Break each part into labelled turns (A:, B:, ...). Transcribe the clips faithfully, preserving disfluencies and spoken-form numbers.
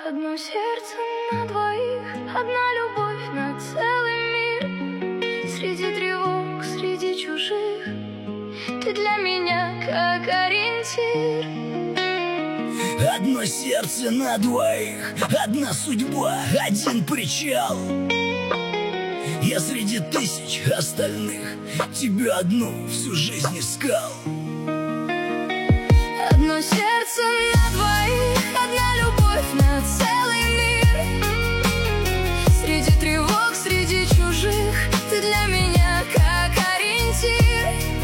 A: Одно сердце на двоих, одна любовь на целый мир. Среди тревог, среди чужих, ты для меня как ориентир.
B: Одно сердце на двоих, одна судьба, один причал. Я среди тысяч остальных тебя одну всю жизнь искал.
A: Одно сердце на двоих, одна любовь на целый мир. Среди тревог, среди чужих, ты для меня как ориентир.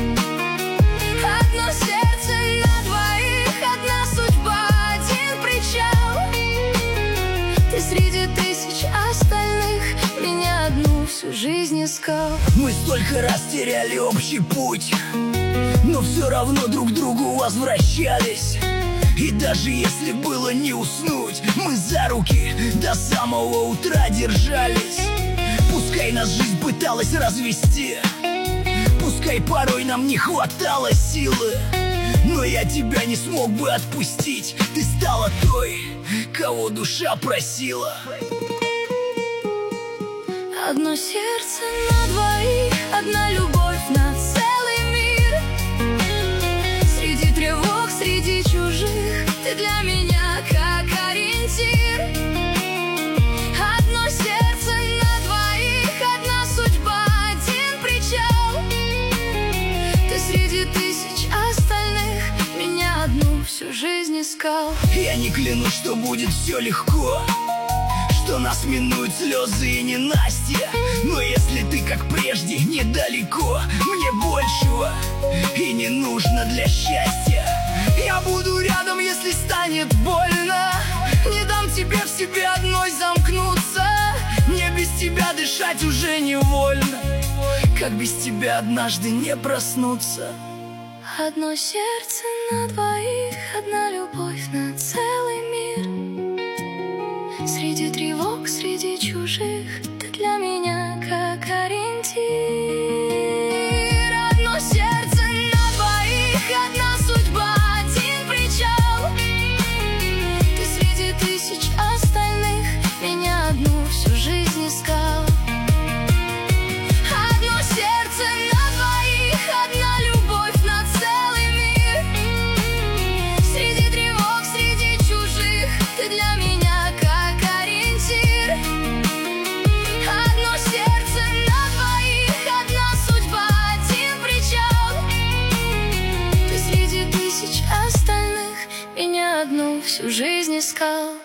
A: Одно сердце на двоих, одна судьба, один причал. Ты среди тысяч остальных меня одну всю жизнь искал.
B: Мы столько раз теряли общий путь, но все равно друг к другу возвращались. И даже если было не уснуть, мы за руки до самого утра держались. Пускай нас жизнь пыталась развести, пускай порой нам не хватало силы, но я тебя не смог бы отпустить. Ты стала той, кого душа просила.
A: Одно сердце на двоих, одна любовь на целый мир. Среди тревог, среди чужих, ты для меня как ориентир. Одно сердце на двоих, одна судьба, один причал. Ты среди тысяч остальных меня одну всю жизнь искал.
B: Я не клянусь, что будет все легко, что нас минуют слезы и ненастья, но если ты, как прежде, недалеко, мне большего и не нужно для счастья. Я буду рядом, если станет больно, не дам тебе в себе одной замкнуться. Мне без тебя дышать уже невольно, как без тебя однажды не проснуться.
A: Одно сердце на двоих, одна любовь на целый мир. Среди тревог, среди чужих, ты для меня как ориентир. Одно сердце на двоих, одна судьба, один причал. Ты среди тысяч остальных меня одну всю жизнь искал. Одно сердце на двоих, одна любовь на целый мир. Среди тревог, среди чужих, ты для меня как ориентир. Одно сердце на двоих, одна судьба, один причал. Ты среди тысяч остальных меня одну всю жизнь искал.